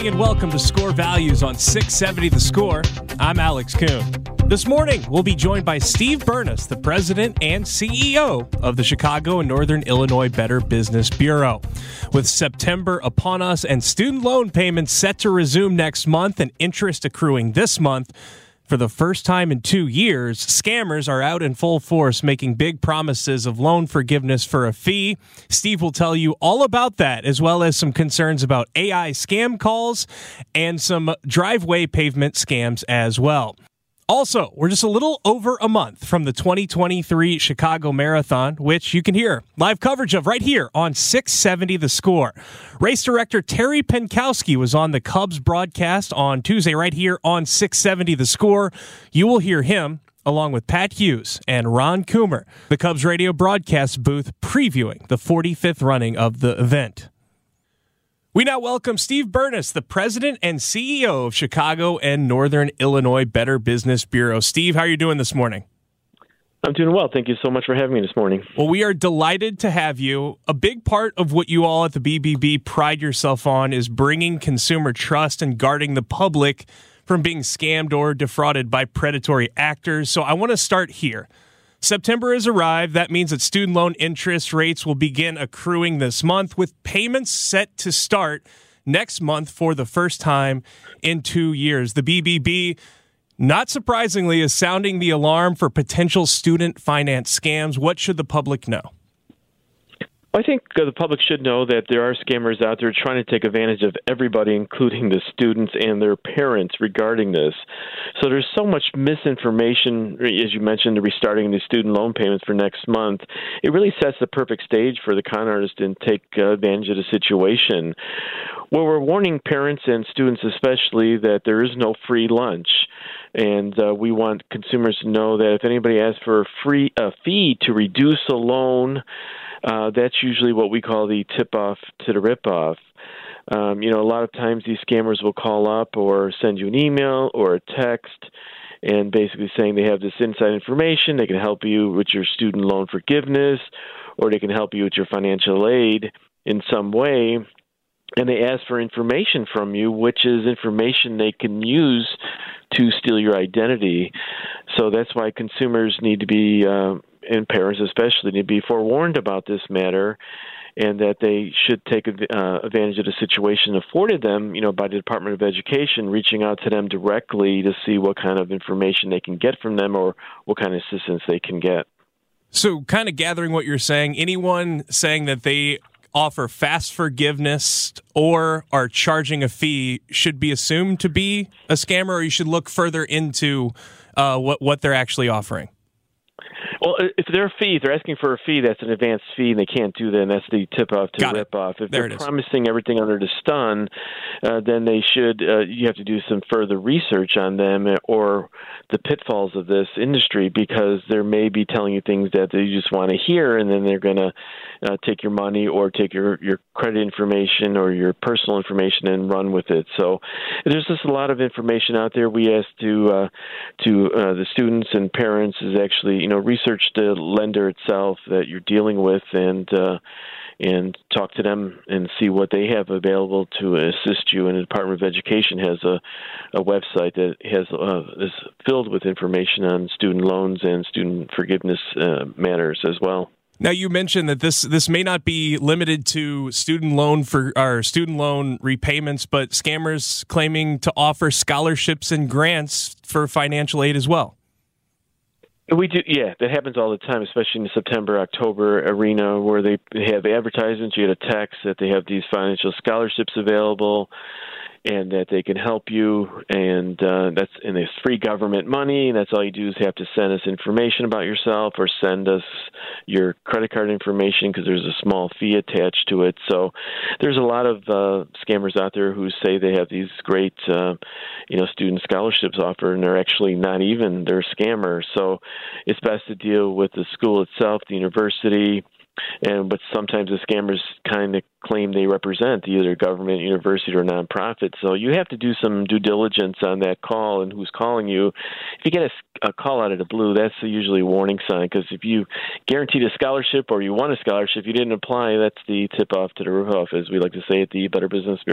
morning and welcome to Score Values on 670 The Score. I'm Alex Kuhn. This morning, we'll be joined by Steve Burness, the president and CEO of the Chicago and Northern Illinois Better Business Bureau. With September upon us and student loan payments set to resume next month and interest accruing this month, for the first time in 2 years, scammers are out in full force making big promises of loan forgiveness for a fee. Steve will tell you all about that, as well as some concerns about AI scam calls and some driveway pavement scams as well. Also, we're just a little over a month from the 2023 Chicago Marathon, which you can hear live coverage of right here on 670 The Score. Race director Terry Penkowski was on the Cubs broadcast on Tuesday right here on 670 The Score. You will hear him along with Pat Hughes and Ron Coomer, the Cubs radio broadcast booth previewing the 45th running of the event. We now welcome Steve Burness, the president and CEO of Chicago and Northern Illinois Better Business Bureau. Steve, how are you doing this morning? I'm doing well. Thank you so much for having me this morning. Well, we are delighted to have you. A big part of what you all at the BBB pride yourself on is bringing consumer trust and guarding the public from being scammed or defrauded by predatory actors. So I want to start here. September has arrived. That means that student loan interest rates will begin accruing this month, with payments set to start next month for the first time in 2 years. The BBB, not surprisingly, is sounding the alarm for potential student finance scams. What should the public know? I think the public should know that there are scammers out there trying to take advantage of everybody, including the students and their parents, regarding this. So there's so much misinformation, as you mentioned, restarting the student loan payments for next month. It really sets the perfect stage for the con artist to take advantage of the situation. Well, we're warning parents and students especially that there is no free lunch. And we want consumers to know that if anybody asks for a fee to reduce a loan, that's usually what we call the tip-off to the rip-off. A lot of times these scammers will call up or send you an email or a text and basically saying they have this inside information. They can help you with your student loan forgiveness, or they can help you with your financial aid in some way. And they ask for information from you, which is information they can use to steal your identity. So that's why consumers need to be, and parents especially, need to be forewarned about this matter, and that they should take advantage of the situation afforded them, by the Department of Education, reaching out to them directly to see what kind of information they can get from them or what kind of assistance they can get. So kind of gathering what you're saying, anyone saying that they offer fast forgiveness or are charging a fee should be assumed to be a scammer, or you should look further into what they're actually offering? Well, if they're asking for a fee, that's an advanced fee, and they can't do that, and that's the tip-off to rip-off. If they're promising everything under the sun, then they should. You have to do some further research on them or the pitfalls of this industry, because they may be telling you things that they just want to hear, and then they're going to take your money or take your credit information or your personal information and run with it. So there's just a lot of information out there. We ask to the students and parents is actually research the lender itself that you're dealing with and talk to them and see what they have available to assist you. And the Department of Education has a website that is filled with information on student loans and student forgiveness matters as well. Now, you mentioned that this may not be limited to student loan repayments, but scammers claiming to offer scholarships and grants for financial aid as well. We do, yeah. That happens all the time, especially in the September, October arena, where they have advertisements. You get a text that they have these financial scholarships available, and that they can help you, and it's free government money. And that's all you do is have to send us information about yourself, or send us your credit card information, because there's a small fee attached to it. So there's a lot of scammers out there who say they have these great, student scholarships offered, and they're actually not even. They're scammers. So it's best to deal with the school itself, the university. But sometimes the scammers kind of claim they represent either government, university, or nonprofit. So you have to do some due diligence on that call and who's calling you. If you get a call out of the blue, that's usually a warning sign, because if you guaranteed a scholarship or you won a scholarship, you didn't apply, that's the tip-off to the rip-off, as we like to say at the Better Business Bureau.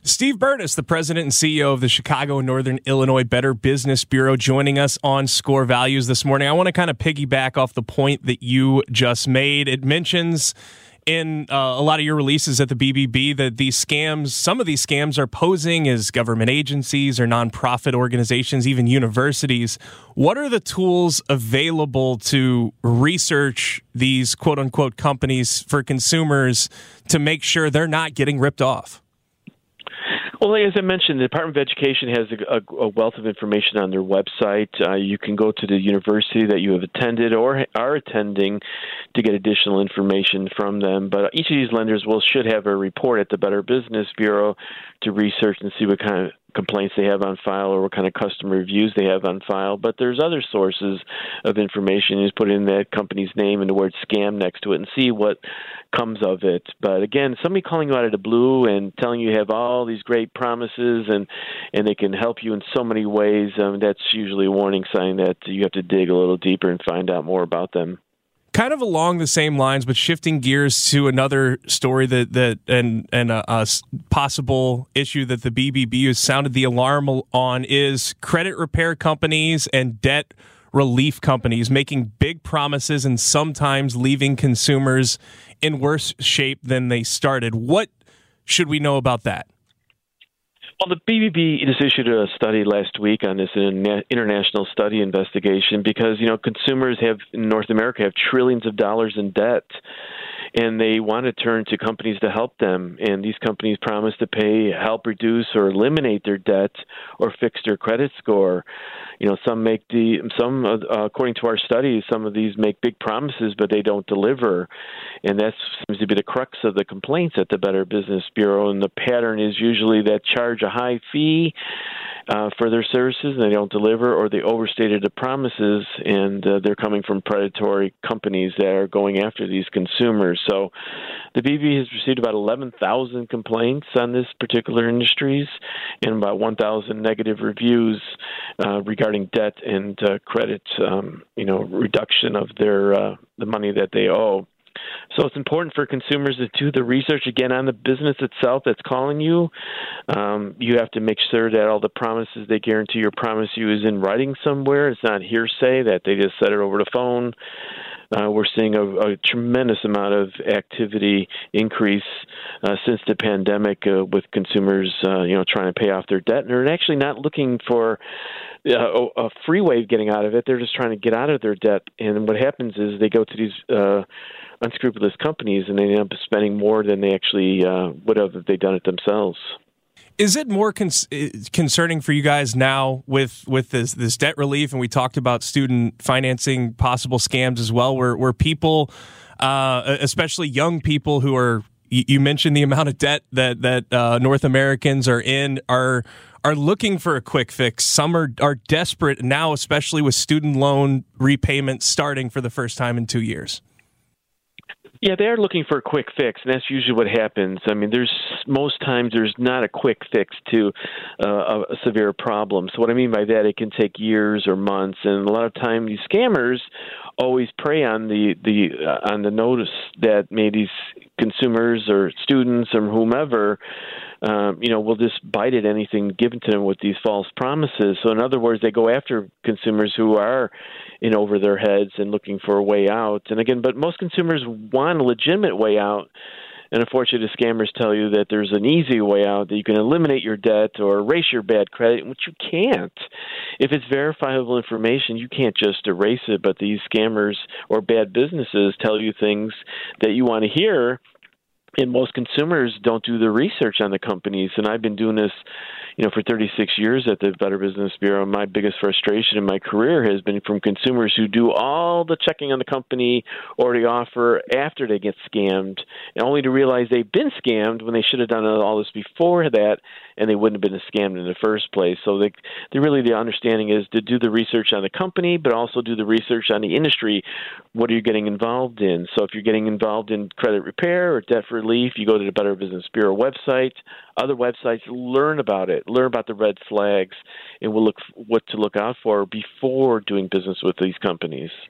Steve Burness, the president and CEO of the Chicago and Northern Illinois Better Business Bureau, joining us on Score Values this morning. I want to kind of piggyback off the point that you just made. It mentions in a lot of your releases at the BBB that some of these scams are posing as government agencies or nonprofit organizations, even universities. What are the tools available to research these quote-unquote companies for consumers to make sure they're not getting ripped off? Well, as I mentioned, the Department of Education has a wealth of information on their website. You can go to the university that you have attended or are attending to get additional information from them. But each of these lenders should have a report at the Better Business Bureau to research and see what kind of complaints they have on file or what kind of customer reviews they have on file. But there's other sources of information. You just put in that company's name and the word scam next to it and see what comes of it. But again, somebody calling you out of the blue and telling you have all these great promises and they can help you in so many ways, that's usually a warning sign that you have to dig a little deeper and find out more about them. Kind of along the same lines, but shifting gears to another story and a possible issue that the BBB has sounded the alarm on is credit repair companies and debt relief companies making big promises and sometimes leaving consumers in worse shape than they started. What should we know about that? Well, the BBB just issued a study last week on this international study investigation because, consumers in North America have trillions of dollars in debt, and they want to turn to companies to help them. And these companies promise to help reduce or eliminate their debt or fix their credit score. According to our studies, some of these make big promises, but they don't deliver. And that seems to be the crux of the complaints at the Better Business Bureau. And the pattern is usually that charge a high fee for their services and they don't deliver, or they overstated the promises and they're coming from predatory companies that are going after these consumers. So the BBB has received about 11,000 complaints on this particular industries and about 1,000 negative reviews regarding debt and credit, reduction of their the money that they owe. So it's important for consumers to do the research again on the business itself that's calling you. You have to make sure that all the promises they guarantee or promise you is in writing somewhere. It's not hearsay that they just said it over the phone. We're seeing a tremendous amount of activity increase since the pandemic with consumers, trying to pay off their debt. And they're actually not looking for a free way of getting out of it. They're just trying to get out of their debt. And what happens is they go to these unscrupulous companies and they end up spending more than they actually would have if they'd done it themselves. Is it more concerning for you guys now with this debt relief? And we talked about student financing possible scams as well, where people, especially young people who are, you mentioned the amount of debt that North Americans are in, are looking for a quick fix. Some are desperate now, especially with student loan repayments starting for the first time in 2 years. Yeah, they're looking for a quick fix, and that's usually what happens. I mean, most times there's not a quick fix to a severe problem. So what I mean by that, it can take years or months, and a lot of time these scammers always prey on the notice that maybe these consumers or students or whomever will just bite at anything given to them with these false promises. So in other words, they go after consumers who are in over their heads and looking for a way out. And again, but most consumers want a legitimate way out. And unfortunately, the scammers tell you that there's an easy way out, that you can eliminate your debt or erase your bad credit, which you can't. If it's verifiable information, you can't just erase it. But these scammers or bad businesses tell you things that you want to hear. And most consumers don't do the research on the companies. And I've been doing this, for 36 years at the Better Business Bureau. My biggest frustration in my career has been from consumers who do all the checking on the company or the offer after they get scammed, and only to realize they've been scammed when they should have done all this before that, and they wouldn't have been scammed in the first place. So the understanding is to do the research on the company, but also do the research on the industry. What are you getting involved in? So if you're getting involved in credit repair or debt relief, you go to the Better Business Bureau website, other websites, learn about it, learn about the red flags, and we'll look what to look out for before doing business with these companies.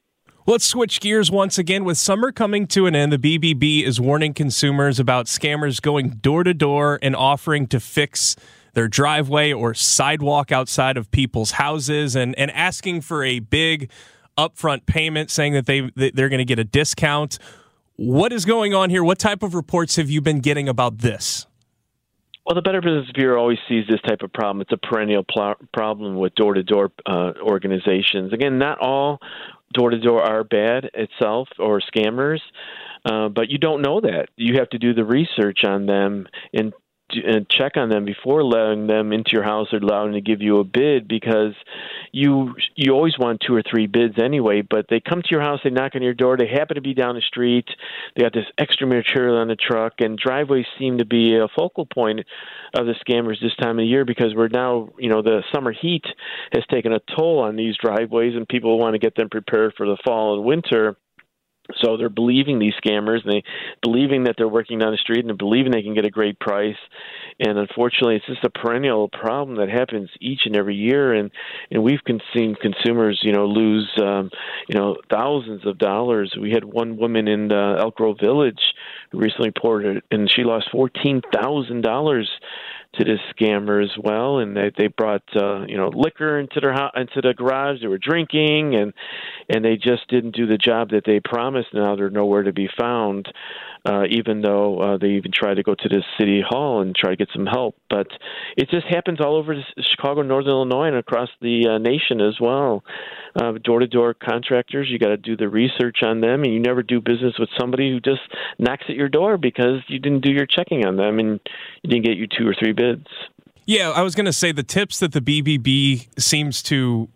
Let's switch gears once again. With summer coming to an end, the BBB is warning consumers about scammers going door to door and offering to fix their driveway or sidewalk outside of people's houses and asking for a big upfront payment, saying that they're going to get a discount. What is going on here? What type of reports have you been getting about this? Well, the Better Business Bureau always sees this type of problem. It's a perennial problem with door-to-door organizations. Again, not all door-to-door are bad itself or scammers, but you don't know that. You have to do the research on them and check on them before letting them into your house or allowing them to give you a bid, because you always want 2 or 3 bids anyway, but they come to your house, they knock on your door, they happen to be down the street, they got this extra material on the truck, and driveways seem to be a focal point of the scammers this time of year, because we're now, the summer heat has taken a toll on these driveways, and people want to get them prepared for the fall and winter. So they're believing these scammers, and they believing that they're working down the street, and they're believing they can get a great price. And unfortunately, it's just a perennial problem that happens each and every year. And we've seen consumers, lose, thousands of dollars. We had one woman in Elk Grove Village who recently reported, and she lost $14,000 to this scammer as well, and they brought liquor into the garage. They were drinking, and they just didn't do the job that they promised. Now they're nowhere to be found, even though they even tried to go to the city hall and try to get some help. But it just happens all over Chicago, Northern Illinois, and across the nation as well. Door-to-door contractors, you got to do the research on them, and you never do business with somebody who just knocks at your door because you didn't do your checking on them and you didn't get you 2 or 3 bids. Yeah, I was going to say the tips that the BBB seems to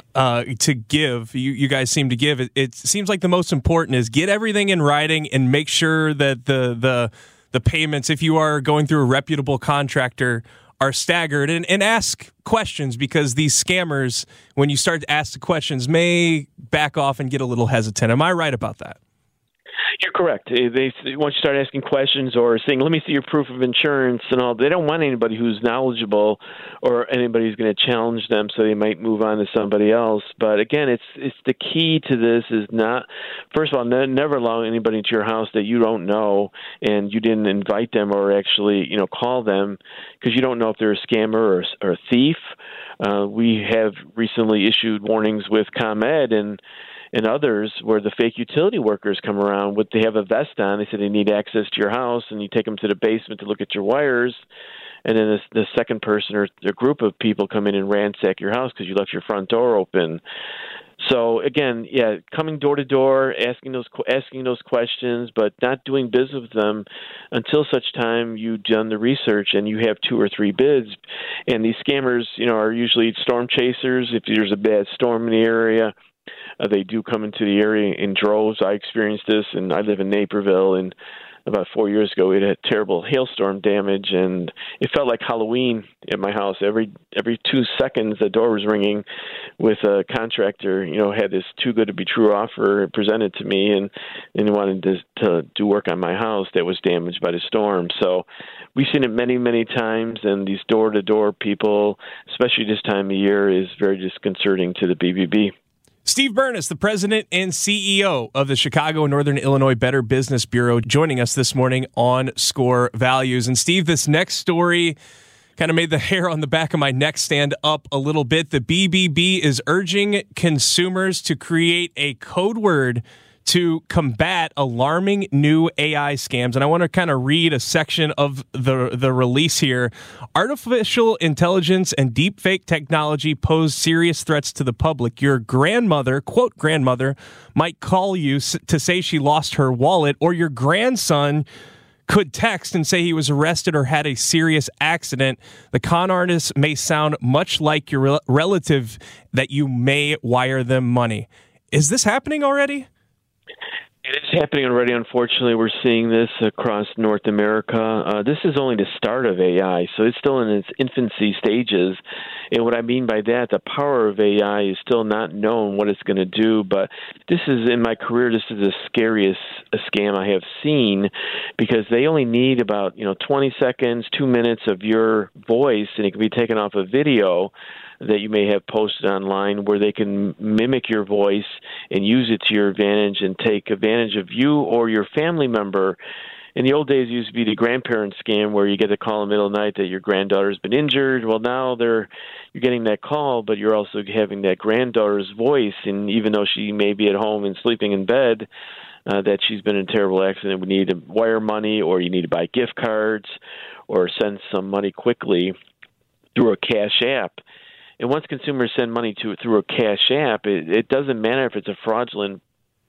give, you guys seem to give, it seems like the most important is get everything in writing and make sure that the payments, if you are going through a reputable contractor, are staggered, and ask questions, because these scammers, when you start to ask the questions, may back off and get a little hesitant. Am I right about that? You're correct. They once you start asking questions or saying, "Let me see your proof of insurance," and all, they don't want anybody who's knowledgeable or anybody who's going to challenge them, so they might move on to somebody else. But again, it's the key to this is not, first of all, never allow anybody into your house that you don't know and you didn't invite them or actually call them, because you don't know if they're a scammer or a thief. We have recently issued warnings with ComEd and others where the fake utility workers come around. They have a vest on. They say they need access to your house, and you take them to the basement to look at your wires. And then the second person or a group of people come in and ransack your house because you left your front door open. So again, coming door to door, asking those questions, but not doing business with them until such time you've done the research and you have 2 or 3 bids. And these scammers, are usually storm chasers. If there's a bad storm in the area, they do come into the area in droves. I experienced this, and I live in Naperville, and about 4 years ago, we had terrible hailstorm damage, and it felt like Halloween at my house. Every 2 seconds, the door was ringing with a contractor, had this too good to be true offer presented to me, and wanted to do work on my house that was damaged by the storm. So we've seen it many, many times, and these door-to-door people, especially this time of year, is very disconcerting to the BBB. Steve Burness, the president and CEO of the Chicago and Northern Illinois Better Business Bureau, joining us this morning on Score Values. And Steve, this next story kind of made the hair on the back of my neck stand up a little bit. The BBB is urging consumers to create a code word to combat alarming new AI scams. And I want to kind of read a section of the release here. Artificial intelligence and deepfake technology pose serious threats to the public. Your grandmother, quote grandmother, might call you to say she lost her wallet, or your grandson could text and say he was arrested or had a serious accident. The con artist may sound much like your relative that you may wire them money. Is this happening already? It is happening already. Unfortunately, we're seeing this across North America. This is only the start of AI, so it's still in its infancy stages. And what I mean by that, the power of AI is still not known what it's going to do. But this is, in my career, this is the scariest scam I have seen, because they only need about 20 seconds, 2 minutes of your voice, and it can be taken off a video. that you may have posted online where they can mimic your voice and use it to your advantage and take advantage of you or your family member. In the old days, it used to be the grandparent scam where you get a call in the middle of the night that your granddaughter's been injured. Well, now you're getting that call, but you're also having that granddaughter's voice, and even though she may be at home and sleeping in bed, that she's been in a terrible accident, we need to wire money, or you need to buy gift cards or send some money quickly through a cash app. And once consumers send money through a cash app, it doesn't matter if it's a fraudulent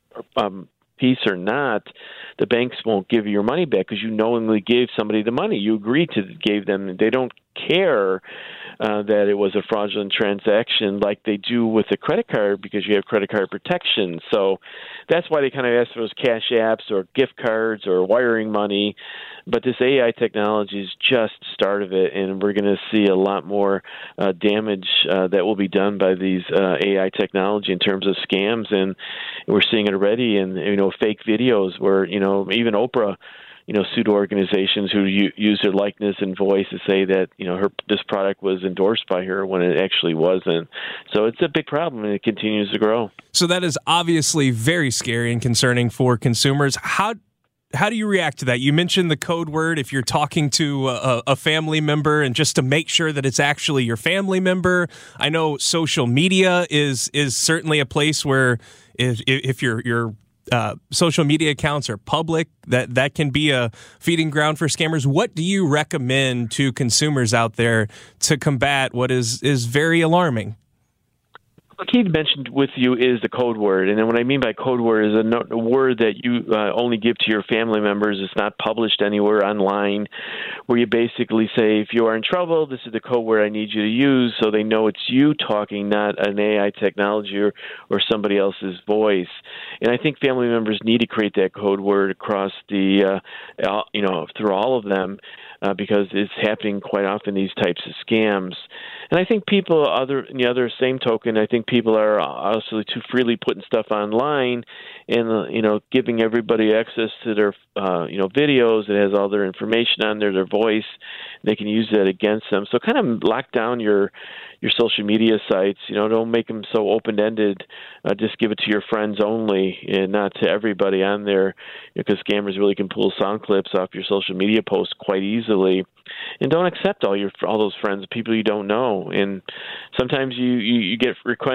piece or not, the banks won't give you your money back because you knowingly gave somebody the money. You agreed to give them. They don't care that it was a fraudulent transaction like they do with a credit card because you have credit card protection. So that's why they kind of ask for those cash apps or gift cards or wiring money. But this AI technology is just the start of it, and we're going to see a lot more damage that will be done by these AI technology in terms of scams, and we're seeing it already in fake videos where even Oprah sued organizations who use their likeness and voice to say that this product was endorsed by her when it actually wasn't. So it's a big problem, and it continues to grow. So that is obviously very scary and concerning for consumers. How do you react to that? You mentioned the code word if you're talking to a family member, and just to make sure that it's actually your family member. I know social media is certainly a place where if your social media accounts are public, that can be a feeding ground for scammers. What do you recommend to consumers out there to combat what is very alarming? What Keith mentioned with you is the code word. And then what I mean by code word is a word that you only give to your family members. It's not published anywhere online, where you basically say, if you are in trouble, this is the code word I need you to use, so they know it's you talking, not an AI technology or somebody else's voice. And I think family members need to create that code word across the, through all of them. Because it's happening quite often, these types of scams. And I think same token, I think people are also too freely putting stuff online and, giving everybody access to their, videos that has all their information on there, their voice. They can use that against them. So kind of lock down your social media sites. Don't make them so open-ended. Just give it to your friends only and not to everybody on there, because scammers really can pull sound clips off your social media posts quite easily. And don't accept all those friends, people you don't know. And sometimes you get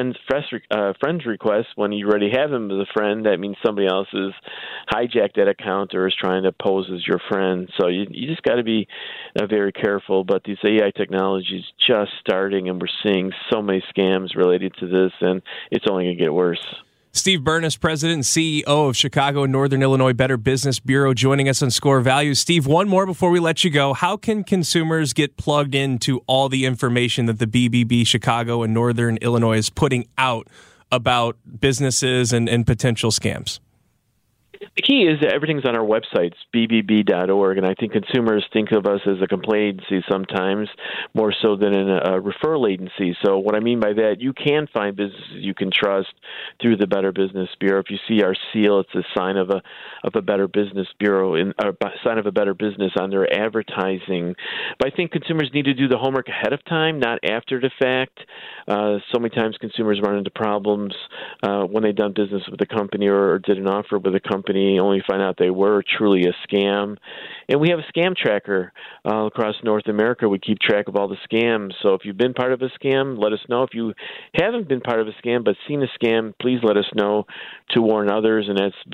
friends requests when you already have them as a friend. That means somebody else has hijacked that account or is trying to pose as your friend. So you just got to be very careful. But this AI technology is just starting, and we're seeing so many scams related to this, and it's only going to get worse. Steve Burness, President and CEO of Chicago and Northern Illinois Better Business Bureau, joining us on Score Value. Steve, one more before we let you go. How can consumers get plugged into all the information that the BBB Chicago and Northern Illinois is putting out about businesses and potential scams? The key is that everything's on our website, bbb.org, and I think consumers think of us as a complaint agency sometimes more so than a referral agency. So what I mean by that, you can find businesses you can trust through the Better Business Bureau. If you see our seal, it's a sign of a Better Business Bureau, a sign of a better business on their advertising. But I think consumers need to do the homework ahead of time, not after the fact. So many times consumers run into problems when they've done business with a company or did an offer with a company, only find out they were truly a scam. And we have a scam tracker across North America. We keep track of all the scams. So if you've been part of a scam, let us know. If you haven't been part of a scam but seen a scam, please let us know to warn others. And that's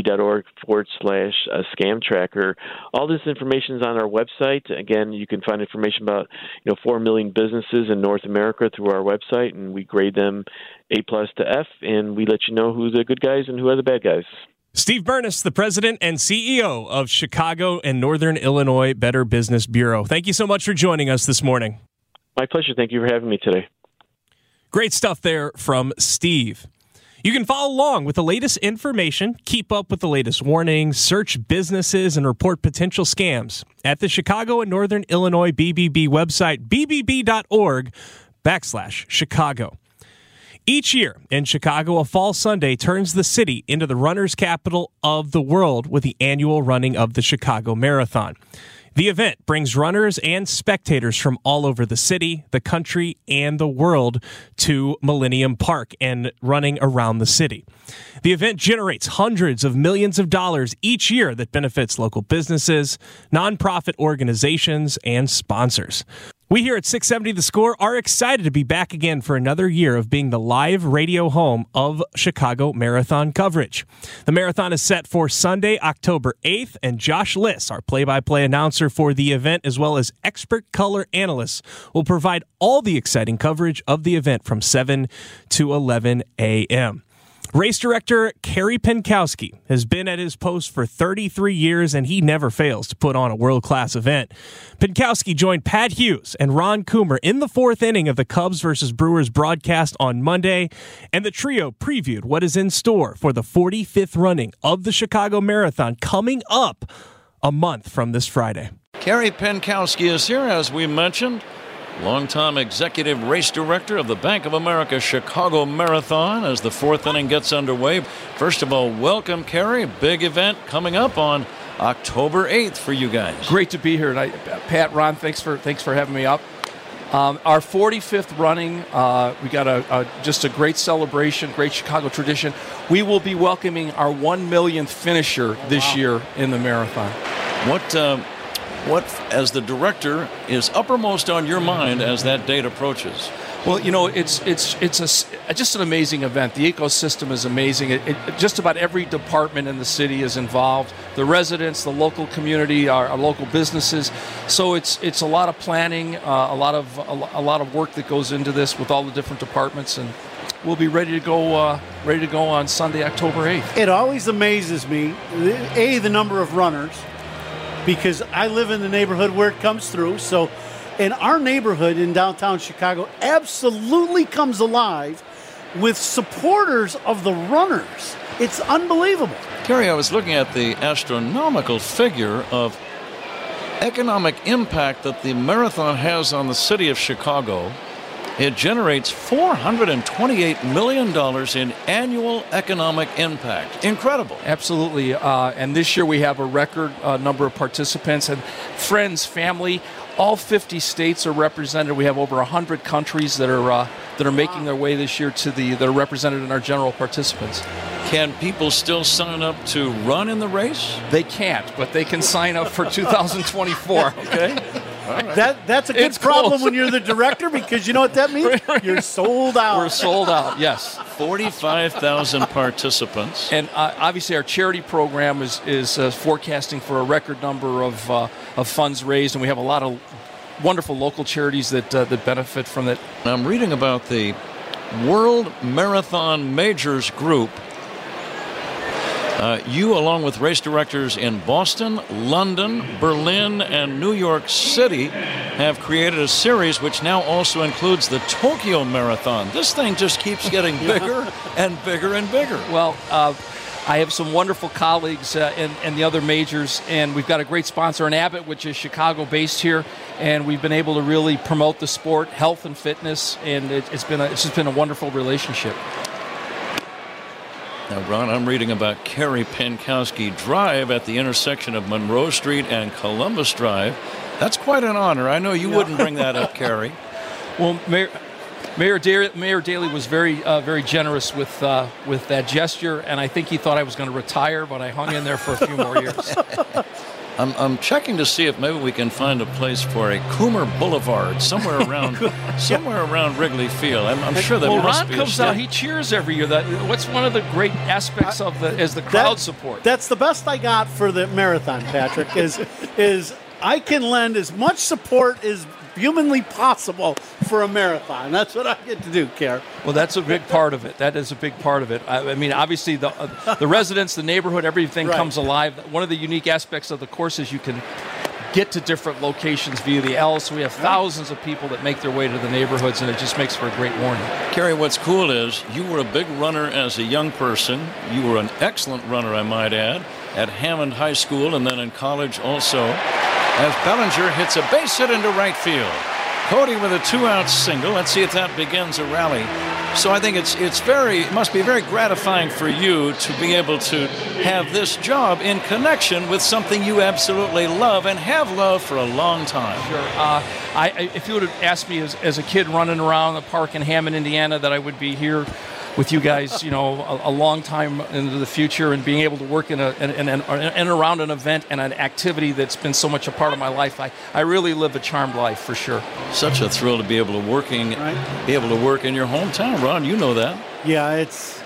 bbb.org/scam tracker. All this information is on our website. Again, you can find information about 4 million businesses in North America through our website, and we grade them A+ to F, and we let you know who the good guys and who are the bad guys. Steve Burness, the President and CEO of Chicago and Northern Illinois Better Business Bureau. Thank you so much for joining us this morning. My pleasure. Thank you for having me today. Great stuff there from Steve. You can follow along with the latest information, keep up with the latest warnings, search businesses, and report potential scams at the Chicago and Northern Illinois BBB website, bbb.org/Chicago. Each year in Chicago, a fall Sunday turns the city into the runner's capital of the world with the annual running of the Chicago Marathon. The event brings runners and spectators from all over the city, the country, and the world to Millennium Park and running around the city. The event generates hundreds of millions of dollars each year that benefits local businesses, nonprofit organizations, and sponsors. We here at 670 The Score are excited to be back again for another year of being the live radio home of Chicago Marathon coverage. The marathon is set for Sunday, October 8th, and Josh Liss, our play-by-play announcer for the event, as well as expert color analysts, will provide all the exciting coverage of the event from 7 to 11 a.m. Race director Kerry Penkowski has been at his post for 33 years, and he never fails to put on a world-class event. Penkowski joined Pat Hughes and Ron Coomer in the fourth inning of the Cubs versus Brewers broadcast on Monday, and the trio previewed what is in store for the 45th running of the Chicago Marathon coming up a month from this Friday. Kerry Penkowski is here, as we mentioned. Longtime executive race director of the Bank of America Chicago Marathon as the fourth inning gets underway. First of all, welcome, Kerry. Big event coming up on October 8th for you guys. Great to be here tonight. Pat, Ron, thanks for having me up. Our 45th running, we got just a great celebration, great Chicago tradition. We will be welcoming our 1 millionth finisher this year in the marathon. What, as the director, is uppermost on your mind as that date approaches? Well, you know, it's just an amazing event. The ecosystem is amazing. Just about every department in the city is involved. The residents, the local community, our local businesses. So it's a lot of planning, a lot of work that goes into this with all the different departments, and we'll be ready to go on Sunday, October 8th. It always amazes me, the number of runners, because I live in the neighborhood where it comes through. So, and our neighborhood in downtown Chicago absolutely comes alive with supporters of the runners. It's unbelievable. Kerry, I was looking at the astronomical figure of economic impact that the marathon has on the city of Chicago. It generates $428 million in annual economic impact. Incredible. Absolutely. And this year we have a record number of participants and friends, family. All 50 states are represented. We have over 100 countries that are making their way this year that are represented in our general participants. Can people still sign up to run in the race? They can't, but they can sign up for 2024. Okay. Right. That's a good problem when you're the director, because you know what that means? You're sold out. We're sold out, yes. 45,000 participants. And obviously our charity program is forecasting for a record number of funds raised, and we have a lot of wonderful local charities that benefit from it. I'm reading about the World Marathon Majors Group. You, along with race directors in Boston, London, Berlin, and New York City, have created a series which now also includes the Tokyo Marathon. This thing just keeps getting bigger and bigger and bigger. Well, I have some wonderful colleagues in the other majors, and we've got a great sponsor in Abbott, which is Chicago-based here, and we've been able to really promote the sport, health and fitness, and it's just been a wonderful relationship. Now, Ron, I'm reading about Kerry Penkowski Drive at the intersection of Monroe Street and Columbus Drive. That's quite an honor. I know you wouldn't bring that up, Kerry. Well, Mayor Daley was very generous with that gesture, and I think he thought I was going to retire, but I hung in there for a few more years. I'm checking to see if maybe we can find a place for a Coomer Boulevard somewhere around Wrigley Field. I'm sure that must Ron be. Comes out, he cheers every year. What's one of the great aspects of the crowd support? That's the best I got for the marathon, Patrick. is I can lend as much support as humanly possible for a marathon. That's what I get to do, Kerr. Well, that's a big part of it. That is a big part of it. I mean, obviously, the residents, the neighborhood, everything comes alive. One of the unique aspects of the course is you can get to different locations via the L, so we have thousands of people that make their way to the neighborhoods, and it just makes for a great morning. Kerry, what's cool is you were a big runner as a young person. You were an excellent runner, I might add, at Hammond High School and then in college also. As Bellinger hits a base hit into right field. Cody with a 2-out single. Let's see if that begins a rally So I think it must be very gratifying for you to be able to have this job in connection with something you absolutely love and have loved for a long time. Sure. If you would have asked me as a kid running around the park in Hammond, Indiana, that I would be here with you guys, a long time into the future, and being able to work in around an event and an activity that's been so much a part of my life, I really live a charmed life for sure. Such a thrill to be able to work in your hometown, Ron. You know that. Yeah,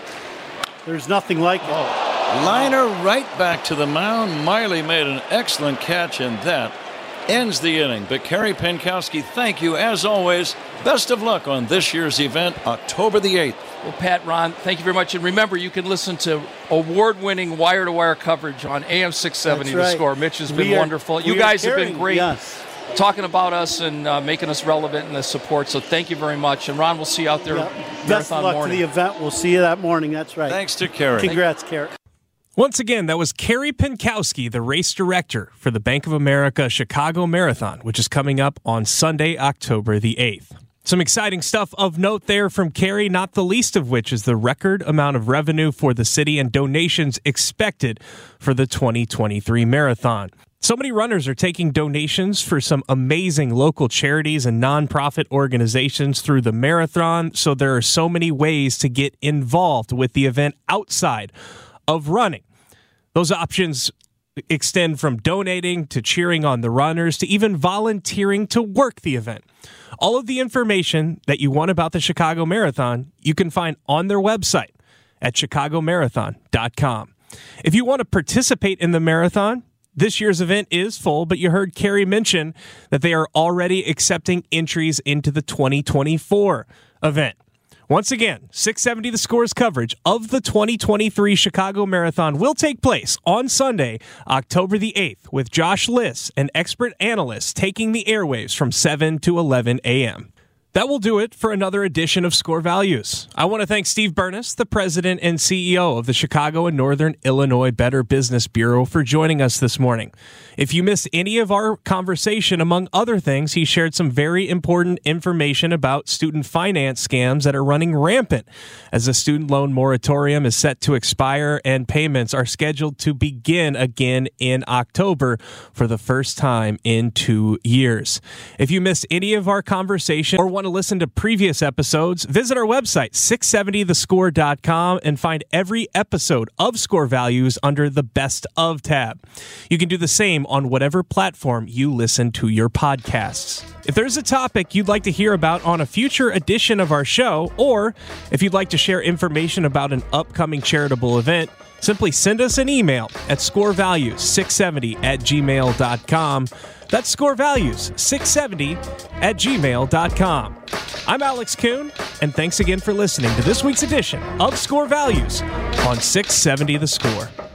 there's nothing like it. Liner right back to the mound. Miley made an excellent catch, and that ends the inning. But Kerry Pinkowski, thank you as always. Best of luck on this year's event, October the 8th. Well, Pat, Ron, thank you very much. And remember, you can listen to award-winning wire-to-wire coverage on AM 670 The Score. Mitch has been wonderful. You guys have been great talking about us and making us relevant in the support. So thank you very much. And, Ron, we'll see you out there Marathon Best of luck morning. to the event. We'll see you that morning. That's right. Thanks to Kerry. Congrats, Kerry. Once again, that was Kerry Pinkowski, the race director for the Bank of America Chicago Marathon, which is coming up on Sunday, October the 8th. Some exciting stuff of note there from Kerry, not the least of which is the record amount of revenue for the city and donations expected for the 2023 marathon. So many runners are taking donations for some amazing local charities and nonprofit organizations through the marathon, so there are so many ways to get involved with the event outside of running. Those options extend from donating to cheering on the runners to even volunteering to work the event. All of the information that you want about the Chicago Marathon, you can find on their website at chicagomarathon.com. If you want to participate in the marathon, this year's event is full, but you heard Kerry mention that they are already accepting entries into the 2024 event. Once again, 670 The Score's coverage of the 2023 Chicago Marathon will take place on Sunday, October the 8th, with Josh Liss, an expert analyst, taking the airwaves from 7 to 11 a.m. That will do it for another edition of Score Values. I want to thank Steve Burness, the president and CEO of the Chicago and Northern Illinois Better Business Bureau, for joining us this morning. If you missed any of our conversation, among other things, he shared some very important information about student finance scams that are running rampant as the student loan moratorium is set to expire and payments are scheduled to begin again in October for the first time in 2 years. If you missed any of our conversation or want to listen to previous episodes, visit our website, 670thescore.com, and find every episode of Score Values under the Best Of tab. You can do the same on whatever platform you listen to your podcasts. If there's a topic you'd like to hear about on a future edition of our show, or if you'd like to share information about an upcoming charitable event, simply send us an email at scorevalues670@gmail.com. That's scorevalues670@gmail.com. I'm Alex Kuhn, and thanks again for listening to this week's edition of Score Values on 670 The Score.